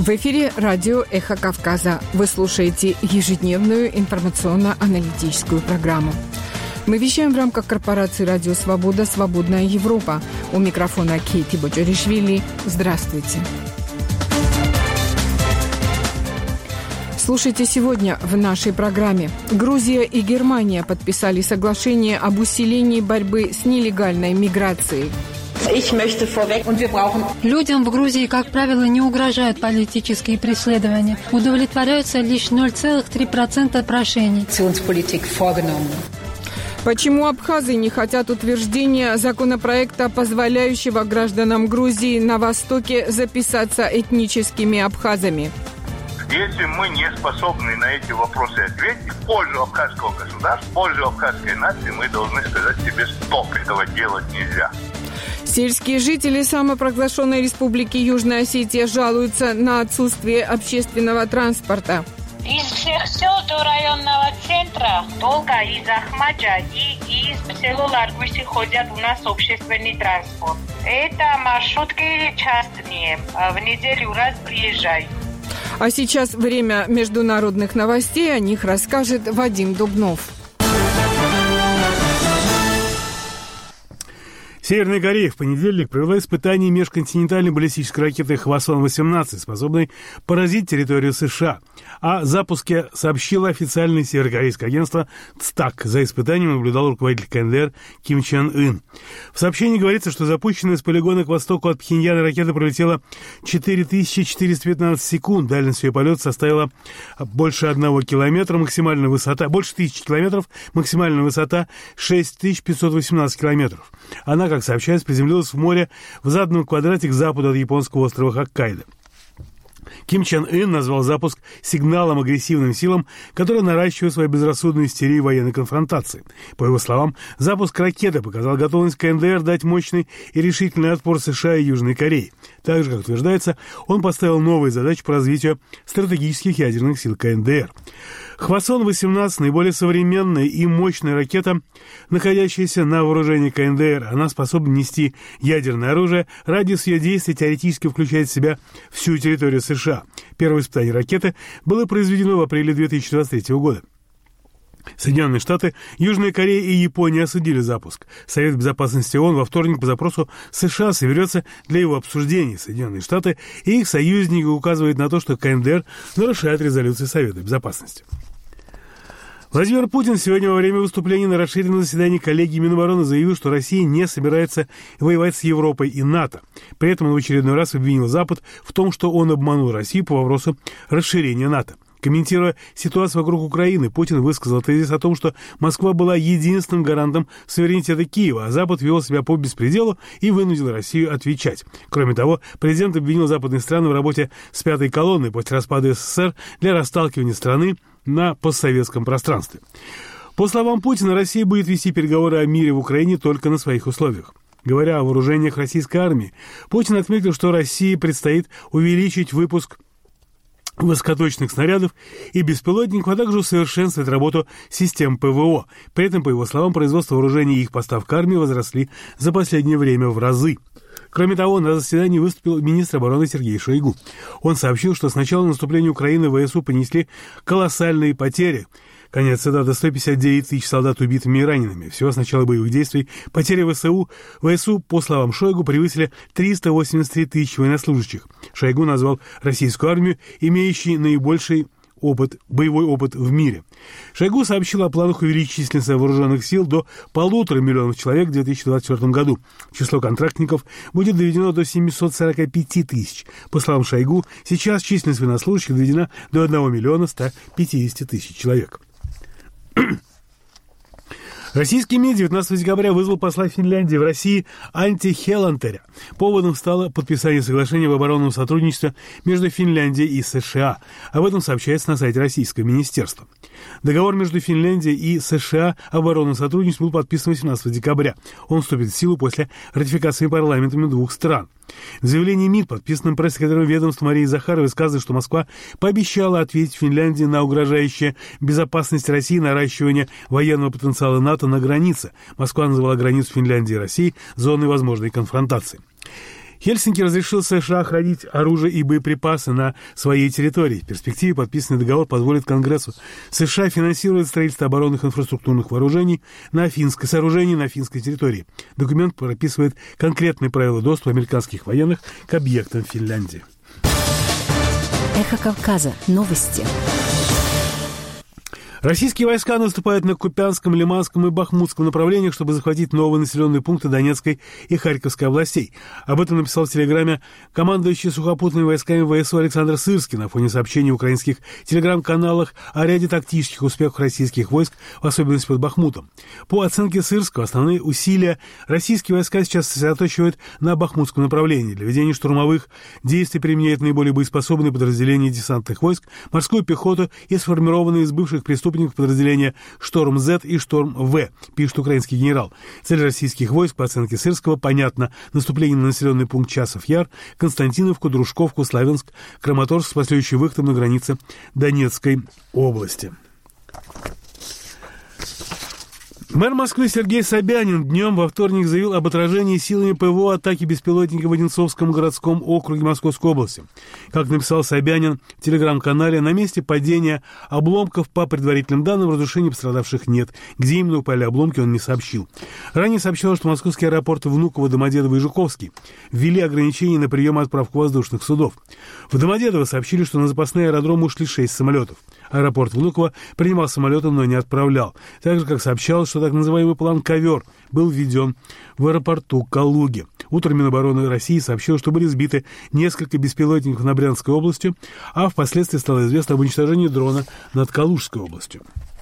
В эфире радио «Эхо Кавказа». Вы слушаете ежедневную информационно-аналитическую программу. Мы вещаем в рамках корпорации «Радио Свобода. Свободная Европа». У микрофона Кейти Боджоришвили. Здравствуйте. Слушайте сегодня в нашей программе. Грузия и Германия подписали соглашение об усилении борьбы с нелегальной миграцией. Людям в Грузии, как правило, не угрожают политические преследования. Удовлетворяются лишь 0,3% прошений. Почему абхазы не хотят утверждения законопроекта, позволяющего гражданам Грузии на Востоке записаться этническими абхазами? Если мы не способны на эти вопросы ответить в пользу абхазского государства, в пользу абхазской нации, мы должны сказать себе стоп, этого делать нельзя. Сельские жители самопровозглашенной республики Южная Осетия жалуются на отсутствие общественного транспорта. Из всех сел до районного центра только из Ахмаджа и из села Ларгуси ходят у нас общественный транспорт. Это маршрутки частные, в неделю раз приезжают. А сейчас время международных новостей, о них расскажет Вадим Дубнов. Северная Корея в понедельник провела испытание межконтинентальной баллистической ракеты «Хвасон-18», способной поразить территорию США. О запуске сообщило официальное северокорейское агентство ЦТАК. За испытанием наблюдал руководитель КНДР Ким Чен Ын. В сообщении говорится, что запущенная с полигона к востоку от Пхеньяна ракета пролетела 4415 секунд. Дальность ее полета составила больше 1 километра, максимальная высота больше 1000 километров, максимальная высота 6518 километров. Она, как сообщается, приземлилась в море в заданном квадрате к западу от японского острова Хоккайдо. Ким Чен Ын назвал запуск сигналом агрессивным силам, которые наращивают свою безрассудную истерию военной конфронтации. По его словам, запуск ракеты показал готовность КНДР дать мощный и решительный отпор США и Южной Корее. Также, как утверждается, он поставил новые задачи по развитию стратегических ядерных сил КНДР. «Хвасон-18» – наиболее современная и мощная ракета, находящаяся на вооружении КНДР. Она способна нести ядерное оружие. Радиус ее действия теоретически включает в себя всю территорию США. Первое испытание ракеты было произведено в апреле 2023 года. Соединенные Штаты, Южная Корея и Япония осудили запуск. Совет Безопасности ООН во вторник по запросу США соберется для его обсуждения. Соединенные Штаты и их союзники указывают на то, что КНДР нарушает резолюции Совета Безопасности. Владимир Путин сегодня во время выступления на расширенном заседании коллегии Минобороны заявил, что Россия не собирается воевать с Европой и НАТО. При этом он в очередной раз обвинил Запад в том, что он обманул Россию по вопросу расширения НАТО. Комментируя ситуацию вокруг Украины, Путин высказал тезис о том, что Москва была единственным гарантом суверенитета Киева, а Запад вел себя по беспределу и вынудил Россию отвечать. Кроме того, президент обвинил западные страны в работе с пятой колонной после распада СССР для расталкивания страны на постсоветском пространстве. По словам Путина, Россия будет вести переговоры о мире в Украине только на своих условиях. Говоря о вооружениях российской армии, Путин отметил, что России предстоит увеличить выпуск высокоточных снарядов и беспилотников, а также усовершенствовать работу систем ПВО. При этом, по его словам, производство вооружений и их поставка армии возросли за последнее время в разы. Кроме того, на заседании выступил министр обороны Сергей Шойгу. Он сообщил, что с начала наступления Украины ВСУ понесли колоссальные потери. Конец цитаты: 159 тысяч солдат убитыми и ранеными. Всего с начала боевых действий потери ВСУ, по словам Шойгу, превысили 383 тысячи военнослужащих. Шойгу назвал российскую армию, имеющей наибольший боевой опыт в мире. Шойгу сообщил о планах увеличить численность вооруженных сил до 1,5 миллиона человек в 2024 году. Число контрактников будет доведено до 745 тысяч. По словам Шойгу, сейчас численность военнослужащих доведена до 1 150 000 человек. Российский МИД 19 декабря вызвал посла Финляндии в России Анти Хелантаря. Поводом стало подписание соглашения об оборонном сотрудничестве между Финляндией и США. Об этом сообщается на сайте российского министерства. Договор между Финляндией и США об оборонном сотрудничестве был подписан 18 декабря. Он вступит в силу после ратификации парламентами двух стран. В заявлении МИД, подписанном пресс-секретарем ведомства Марией Захаровой, сказано, что Москва пообещала ответить Финляндии на угрожающее безопасности России наращивание военного потенциала НАТО на границе. Москва назвала границу Финляндии и России зоной возможной конфронтации. Хельсинки разрешил США хранить оружие и боеприпасы на своей территории. В перспективе подписанный договор позволит Конгрессу США финансировать строительство оборонных инфраструктурных сооружений на финской территории. Документ прописывает конкретные правила доступа американских военных к объектам Финляндии. Эхо Кавказа. Новости. Российские войска наступают на Купянском, Лиманском и Бахмутском направлениях, чтобы захватить новые населенные пункты Донецкой и Харьковской областей. Об этом написал в Телеграме командующий сухопутными войсками ВСУ Александр Сырский на фоне сообщений в украинских телеграм-каналах о ряде тактических успехов российских войск, в особенности под Бахмутом. По оценке Сырского, основные усилия российские войска сейчас сосредоточивают на Бахмутском направлении. Для ведения штурмовых действий применяют наиболее боеспособные подразделения десантных войск, морскую пехоту и сформированные из бывших преступников подразделения «Шторм-З» и «Шторм-В», пишет украинский генерал. Цель российских войск, по оценке Сырского, понятна. Наступление на населенный пункт Часов-Яр, Константиновку, Дружковку, Славянск, Краматорск с последующим выходом на границе Донецкой области. Мэр Москвы Сергей Собянин днем во вторник заявил об отражении силами ПВО атаки беспилотника в Одинцовском городском округе Московской области. Как написал Собянин в телеграм-канале, на месте падения обломков, по предварительным данным, разрушений пострадавших нет. Где именно упали обломки, он не сообщил. Ранее сообщалось, что московские аэропорты Внуково, Домодедово и Жуковский ввели ограничения на прием и отправку воздушных судов. В Домодедово сообщили, что на запасные аэродромы ушли 6 самолетов. Аэропорт Внуково принимал самолеты, но не отправлял. Так же, как сообщалось, что так называемый план «Ковер» был введен в аэропорту Калуги. Утром Минобороны России сообщило, что были сбиты несколько беспилотников над Брянской областью, а впоследствии стало известно об уничтожении дрона над Калужской областью.